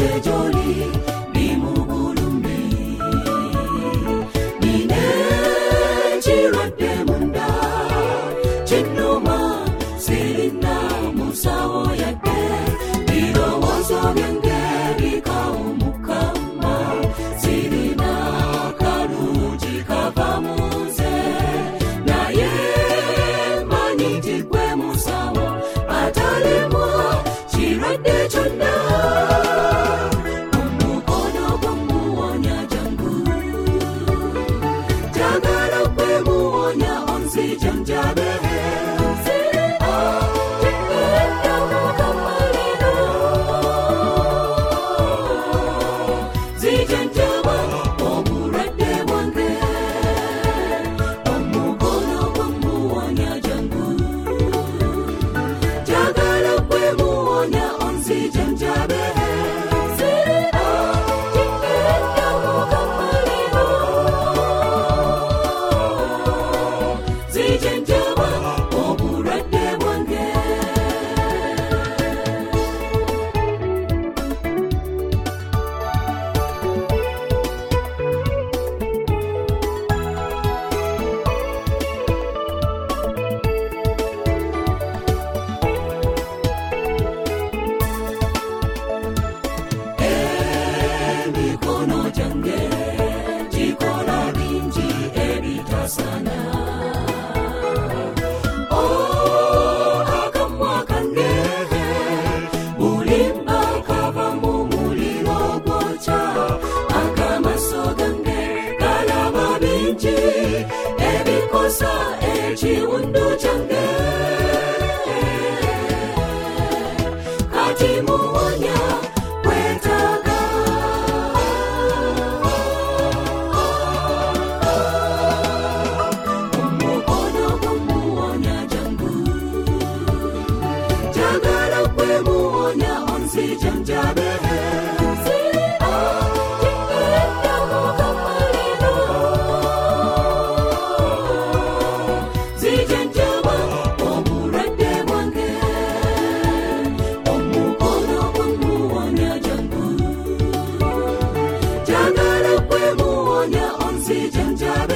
sejoli bimugulumbi nine chirodde munda chinuma sirina musawo yadde birowoozo byange bikawumukama sirina kalungi kava munze naye manyi nti gwe musawo atalemwa kirwadde kyonna omukono gw'omuwonya jangu jagala kwemuwonya onzijanjabe zijanjaba obulwadde bwange omukono gw'omuwonya jangu jagala kwemuwonya onzijanjabe zijanjaba obulwadde bwange emikono gyange gikola bingi ebitasana akamwa kange bulimba kava mu muliro gwokya akamaso gange kalaba bingi ebikosa ekiwundu kyange kati muwonya kwetaaga omukono gw'omuwonya jangu jagala kwemuwonya onzijanjabe zijanjaba obulwadde bwange omukono gw'omuwonya jangu jagala kwemuwonya onzijanjabe